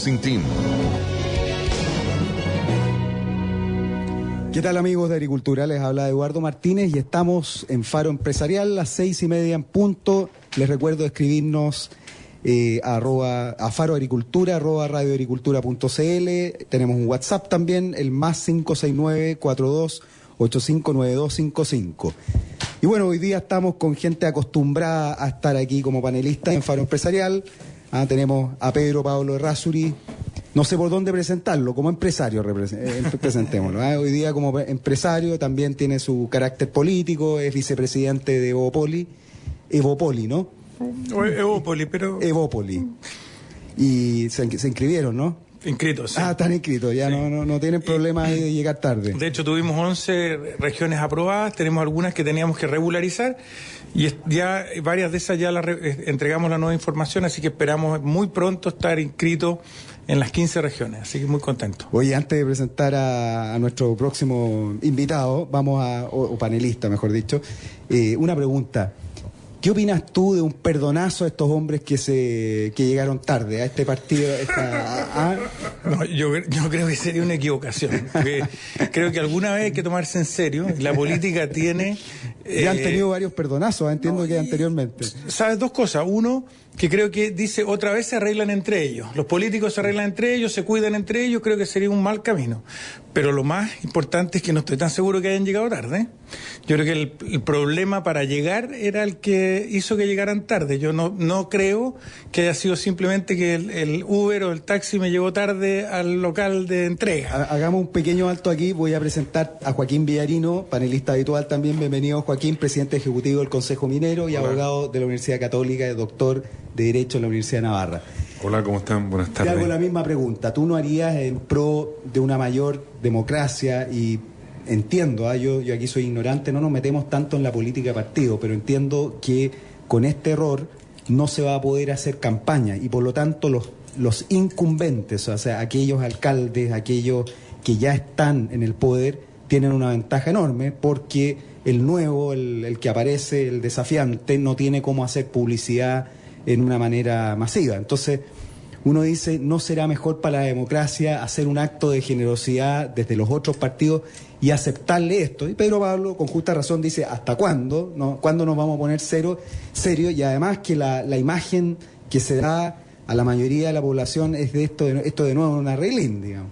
Broadcasting Team. ¿Qué tal, amigos de Agricultura? Les habla Eduardo Martínez y estamos en Faro Empresarial, las 6:30 en punto. Les recuerdo escribirnos a faroagricultura, radioagricultura.cl. Tenemos un WhatsApp también, el más 569-42859255. Y bueno, hoy día estamos con gente acostumbrada a estar aquí como panelistas en Faro Empresarial. Tenemos a Pedro Pablo Errázuriz. No sé por dónde presentarlo, como empresario presentémoslo. Hoy día como empresario también tiene su carácter político, es vicepresidente de Evópoli, ¿no? Evópoli, pero... Evópoli. Y se inscribieron, ¿no? Inscritos, sí. Están inscritos, ya sí. No tienen problema de llegar tarde. De hecho, tuvimos 11 regiones aprobadas, tenemos algunas que teníamos que regularizar y ya varias de esas ya entregamos la nueva información, así que esperamos muy pronto estar inscritos en las 15 regiones, así que muy contento. Oye, antes de presentar a nuestro próximo invitado, o panelista, mejor dicho, una pregunta. ¿Qué opinas tú de un perdonazo a estos hombres que llegaron tarde a este partido? No, yo creo que sería una equivocación. Creo que alguna vez hay que tomarse en serio. La política tiene... Ya han tenido varios perdonazos, entiendo que anteriormente. ¿Sabes? Dos cosas. Uno, que creo que dice, otra vez se arreglan entre ellos. Los políticos se arreglan entre ellos, se cuidan entre ellos, creo que sería un mal camino. Pero lo más importante es que no estoy tan seguro que hayan llegado tarde. Yo creo que el problema para llegar era el que hizo que llegaran tarde. Yo no creo que haya sido simplemente que el Uber o el taxi me llegó tarde al local de entrega. Hagamos un pequeño alto aquí. Voy a presentar a Joaquín Villarino, panelista habitual también. Bienvenido, Joaquín, presidente ejecutivo del Consejo Minero y abogado de la Universidad Católica, doctor de Derecho en la Universidad de Navarra. Hola, ¿cómo están? Buenas tardes. Te hago la misma pregunta. ¿Tú no harías en pro de una mayor democracia? Y entiendo, yo aquí soy ignorante, no nos metemos tanto en la política de partido, pero entiendo que con este error no se va a poder hacer campaña y por lo tanto los incumbentes, o sea, aquellos alcaldes, aquellos que ya están en el poder, tienen una ventaja enorme porque el nuevo, el que aparece, el desafiante, no tiene cómo hacer publicidad en una manera masiva. Entonces, uno dice, ¿no será mejor para la democracia hacer un acto de generosidad desde los otros partidos y aceptarle esto? Y Pedro Pablo, con justa razón, dice, ¿hasta cuándo? ¿Cuándo nos vamos a poner serio? Y además que la imagen que se da a la mayoría de la población es de esto de nuevo una reglín, digamos.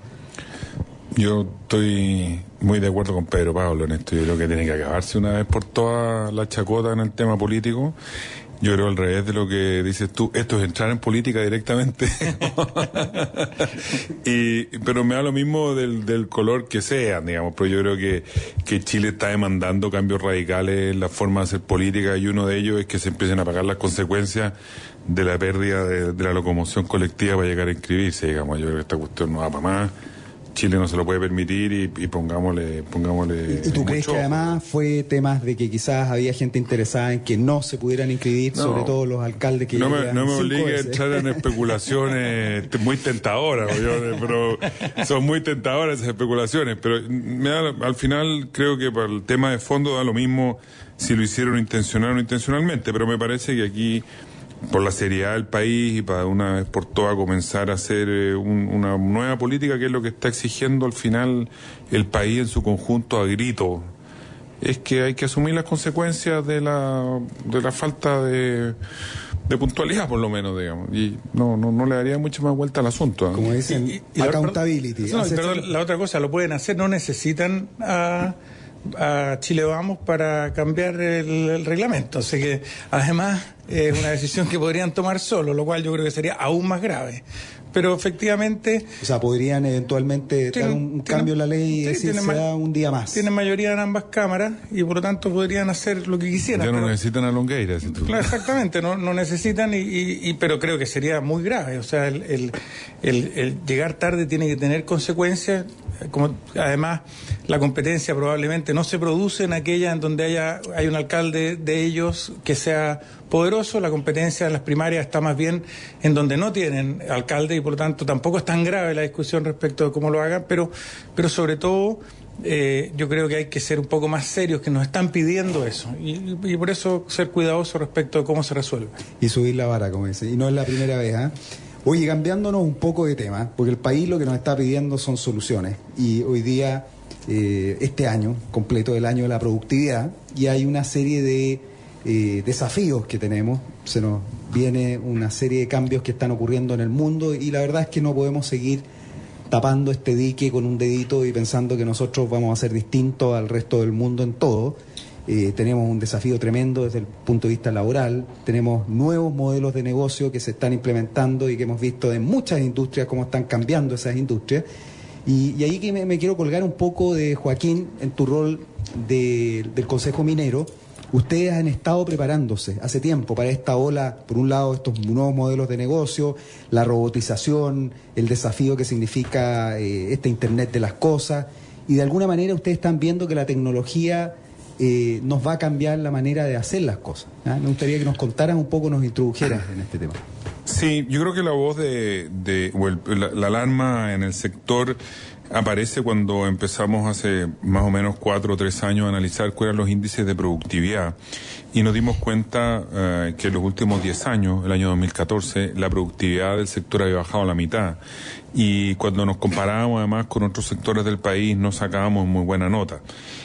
Yo estoy muy de acuerdo con Pedro Pablo en esto. Yo creo que tiene que acabarse una vez por todas la chacota en el tema político. Yo creo al revés de lo que dices tú, esto es entrar en política directamente. Pero me da lo mismo del color que sea, digamos, pero yo creo que Chile está demandando cambios radicales en la forma de hacer política y uno de ellos es que se empiecen a pagar las consecuencias de la pérdida de la locomoción colectiva para llegar a inscribirse, digamos. Yo creo que esta cuestión no va para más. Chile no se lo puede permitir y pongámosle. ¿Y tú crees que además fue temas de que quizás había gente interesada en que no se pudieran inscribir, sobre todo los alcaldes que no me obligue a entrar en especulaciones muy tentadoras, pero son muy tentadoras esas especulaciones, pero al final creo que para el tema de fondo da lo mismo si lo hicieron intencional o no intencionalmente, pero me parece que aquí, por la seriedad del país y para una vez por todas comenzar a hacer una nueva política, que es lo que está exigiendo al final el país en su conjunto a grito, es que hay que asumir las consecuencias de la falta de puntualidad, por lo menos, digamos, y no le daría mucha más vuelta al asunto, ¿eh? Como dicen, accountability. Perdón, la otra cosa, lo pueden hacer, no necesitan a Chile Vamos para cambiar el reglamento, así que además es una decisión que podrían tomar solo, lo cual yo creo que sería aún más grave. Pero efectivamente... O sea, podrían eventualmente dar un cambio en la ley y decir se da un día más. Tienen mayoría en ambas cámaras y por lo tanto podrían hacer lo que quisieran. Ya no necesitan a Longueira. Si tú... Claro, exactamente, no necesitan, pero creo que sería muy grave. O sea, el llegar tarde tiene que tener consecuencias. Además, la competencia probablemente no se produce en aquella en donde hay un alcalde de ellos que sea poderoso. La competencia en las primarias está más bien en donde no tienen alcalde y por lo tanto tampoco es tan grave la discusión respecto de cómo lo hagan, pero sobre todo yo creo que hay que ser un poco más serios, que nos están pidiendo eso y por eso ser cuidadosos respecto de cómo se resuelve. Y subir la vara, como dice, y no es la primera vez, ¿eh? Oye, cambiándonos un poco de tema, porque el país lo que nos está pidiendo son soluciones. Y hoy día, este año completo, el año de la productividad, y hay una serie de desafíos que tenemos. Se nos viene una serie de cambios que están ocurriendo en el mundo y la verdad es que no podemos seguir tapando este dique con un dedito y pensando que nosotros vamos a ser distintos al resto del mundo en todo. Tenemos un desafío tremendo desde el punto de vista laboral, tenemos nuevos modelos de negocio que se están implementando y que hemos visto en muchas industrias cómo están cambiando esas industrias. Y ahí que me quiero colgar un poco de Joaquín en tu rol del Consejo Minero. Ustedes han estado preparándose hace tiempo para esta ola, por un lado, estos nuevos modelos de negocio, la robotización, el desafío que significa este Internet de las cosas, y de alguna manera ustedes están viendo que la tecnología nos va a cambiar la manera de hacer las cosas. Me gustaría que nos contaran un poco, nos introdujeran en este tema. Sí, yo creo que la voz la alarma en el sector aparece cuando empezamos hace más o menos 4 o 3 años a analizar cuáles eran los índices de productividad y nos dimos cuenta que en los últimos 10 años, el año 2014, la productividad del sector había bajado a la mitad y cuando nos comparábamos además con otros sectores del país no sacábamos muy buena nota.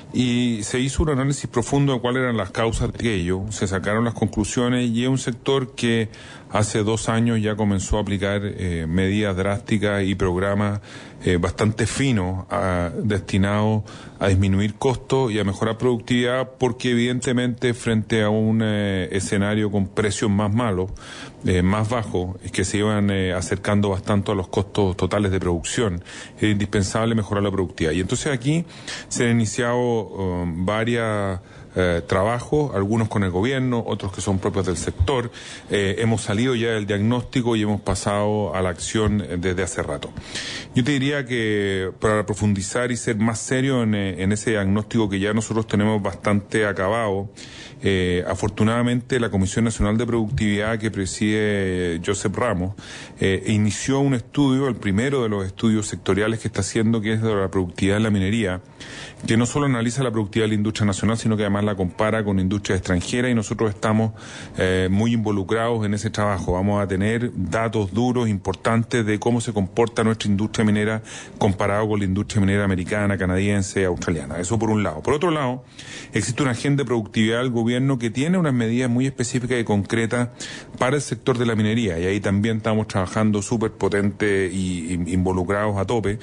Y se hizo un análisis profundo de cuáles eran las causas de aquello, se sacaron las conclusiones y es un sector que hace 2 años ya comenzó a aplicar medidas drásticas y programas bastante finos destinados a disminuir costos y a mejorar productividad porque evidentemente frente a un escenario con precios más malos, más bajos, que se iban acercando bastante a los costos totales de producción, es indispensable mejorar la productividad. Y entonces aquí se han iniciado varias trabajos, algunos con el gobierno, otros que son propios del sector. Hemos salido ya del diagnóstico y hemos pasado a la acción desde hace rato. Yo te diría que para profundizar y ser más serio en ese diagnóstico que ya nosotros tenemos bastante acabado, afortunadamente la Comisión Nacional de Productividad que preside Joseph Ramos inició un estudio, el primero de los estudios sectoriales que está haciendo, que es de la productividad en la minería, que no solo analiza la productividad de la industria nacional, sino que además la compara con industria extranjera y nosotros estamos muy involucrados en ese trabajo. Vamos a tener datos duros, importantes de cómo se comporta nuestra industria minera comparado con la industria minera americana, canadiense, australiana. Eso por un lado. Por otro lado, existe una agenda de productividad del gobierno que tiene unas medidas muy específicas y concretas para el sector de la minería y ahí también estamos trabajando súper potente y involucrados a tope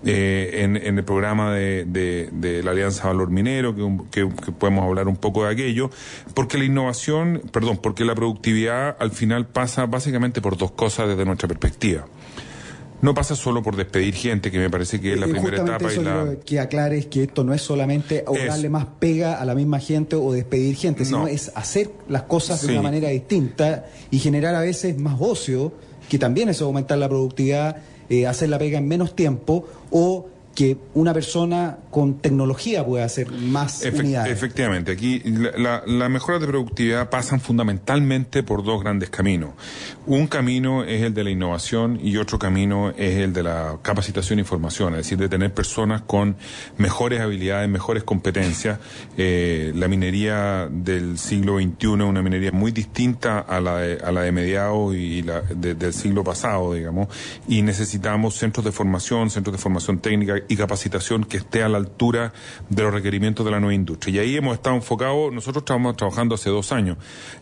en el programa de la Alianza Valor Minero, que podemos hablar un poco de aquello, porque porque la productividad al final pasa básicamente por 2 cosas desde nuestra perspectiva. No pasa solo por despedir gente, que me parece que es la primera etapa. Eso que aclares que esto no es solamente darle más pega a la misma gente o despedir gente, sino es hacer las cosas de una manera distinta y generar a veces más ocio, que también es aumentar la productividad, hacer la pega en menos tiempo o que una persona con tecnología puede hacer más unidades. Efectivamente, aquí las mejoras de productividad pasan fundamentalmente por 2 grandes caminos. Un camino es el de la innovación y otro camino es el de la capacitación y formación, es decir, de tener personas con mejores habilidades, mejores competencias. La minería del siglo XXI es una minería muy distinta a la de mediados y del siglo pasado, digamos, y necesitamos centros de formación técnica y capacitación que esté a la altura de los requerimientos de la nueva industria. Y ahí hemos estado enfocados, nosotros estamos trabajando hace 2 años.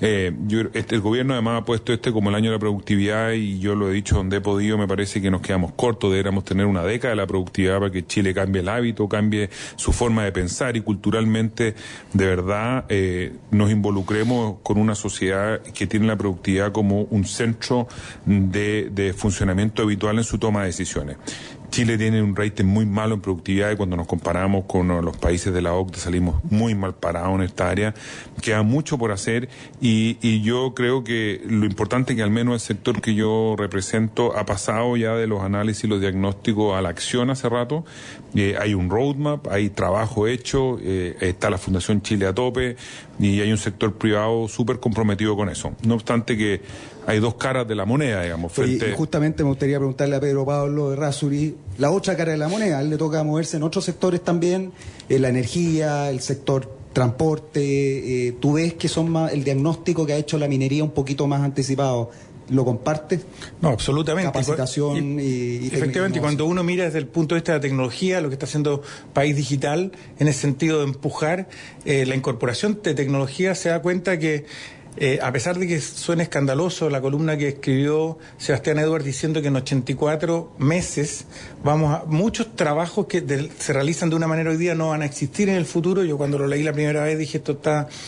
El gobierno además ha puesto como el año de la productividad y yo lo he dicho donde he podido, me parece que nos quedamos cortos, deberíamos tener una década de la productividad para que Chile cambie el hábito, cambie su forma de pensar y culturalmente de verdad nos involucremos con una sociedad que tiene la productividad como un centro de funcionamiento habitual en su toma de decisiones. Chile tiene un rating muy malo en productividad y cuando nos comparamos con los países de la OCDE salimos muy mal parados en esta área. Queda mucho por hacer y yo creo que lo importante es que al menos el sector que yo represento ha pasado ya de los análisis y los diagnósticos a la acción hace rato. Hay un roadmap, hay trabajo hecho, está la Fundación Chile a tope y hay un sector privado súper comprometido con eso. No obstante que hay 2 caras de la moneda, digamos. Y justamente me gustaría preguntarle a Pedro Pablo Errázuriz la otra cara de la moneda. A él le toca moverse en otros sectores también, la energía, el sector transporte. ¿Tú ves que son más el diagnóstico que ha hecho la minería un poquito más anticipado? ¿Lo compartes? No, absolutamente. Capacitación y efectivamente, cuando uno mira desde el punto de vista de la tecnología, lo que está haciendo País Digital, en el sentido de empujar la incorporación de tecnología, se da cuenta que a pesar de que suene escandaloso la columna que escribió Sebastián Edwards diciendo que en 84 meses muchos trabajos que se realizan de una manera hoy día no van a existir en el futuro. Yo cuando lo leí la primera vez dije esto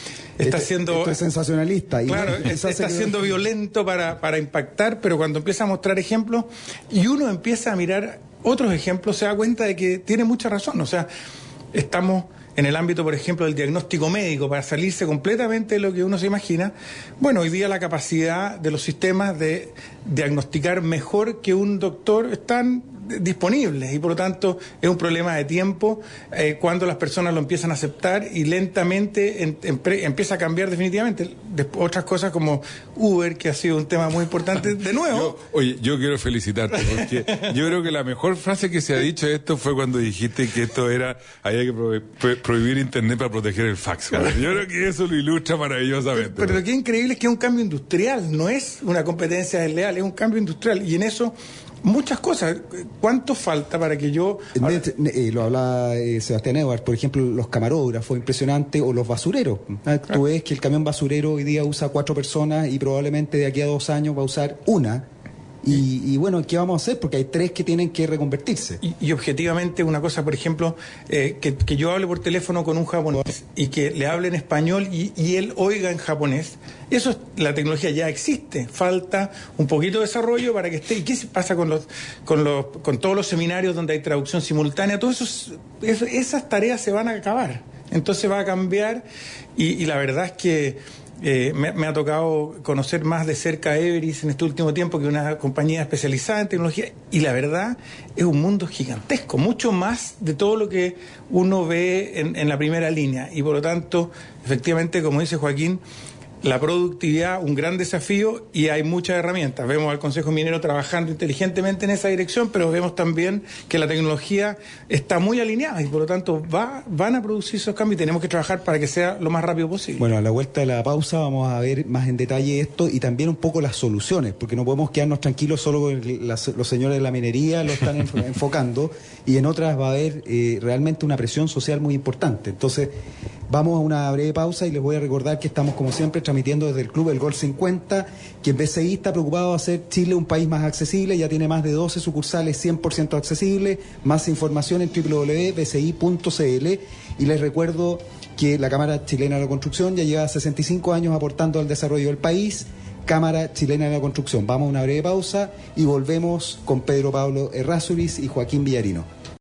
es sensacionalista. Claro, está siendo violento para impactar, pero cuando empieza a mostrar ejemplos y uno empieza a mirar otros ejemplos, se da cuenta de que tiene mucha razón. O sea, estamos en el ámbito, por ejemplo, del diagnóstico médico, para salirse completamente de lo que uno se imagina. Bueno, hoy día la capacidad de los sistemas de diagnosticar mejor que un doctor están disponibles y por lo tanto es un problema de tiempo cuando las personas lo empiezan a aceptar y lentamente empieza a cambiar definitivamente. Otras cosas como Uber, que ha sido un tema muy importante de nuevo. Yo quiero felicitarte porque yo creo que la mejor frase que se ha dicho de esto fue cuando dijiste que había que prohibir internet para proteger el fax. Yo creo que eso lo ilustra maravillosamente. Pero lo que es increíble es que es un cambio industrial, no es una competencia desleal, es un cambio industrial y en eso muchas cosas. ¿Cuánto falta para que yo...? Lo hablaba Sebastián Edwards, por ejemplo, los camarógrafos, impresionante, o los basureros. Tú ves que el camión basurero hoy día usa 4 personas y probablemente de aquí a 2 años va a usar una. Y bueno, ¿qué vamos a hacer? Porque hay 3 que tienen que reconvertirse. Y objetivamente una cosa, por ejemplo, que yo hable por teléfono con un japonés y que le hable en español y él oiga en japonés, la tecnología ya existe. Falta un poquito de desarrollo para que esté. ¿Y qué pasa con todos los seminarios donde hay traducción simultánea? Todas esas tareas se van a acabar. Entonces va a cambiar y la verdad es que me ha tocado conocer más de cerca a Everis en este último tiempo, que es una compañía especializada en tecnología, y la verdad es un mundo gigantesco, mucho más de todo lo que uno ve en la primera línea, y por lo tanto, efectivamente, como dice Joaquín, la productividad, un gran desafío, y hay muchas herramientas. Vemos al Consejo Minero trabajando inteligentemente en esa dirección, pero vemos también que la tecnología está muy alineada y por lo tanto van a producir esos cambios y tenemos que trabajar para que sea lo más rápido posible. Bueno, a la vuelta de la pausa vamos a ver más en detalle esto y también un poco las soluciones, porque no podemos quedarnos tranquilos solo con los señores de la minería lo están enfocando, y en otras va a haber realmente una presión social muy importante. Entonces, vamos a una breve pausa y les voy a recordar que estamos, como siempre, transmitiendo desde el Club El Gol 50, que en BCI está preocupado de hacer Chile un país más accesible, ya tiene más de 12 sucursales 100% accesibles, más información en www.bci.cl, y les recuerdo que la Cámara Chilena de la Construcción ya lleva 65 años aportando al desarrollo del país. Cámara Chilena de la Construcción. Vamos a una breve pausa y volvemos con Pedro Pablo Errázuriz y Joaquín Villarino.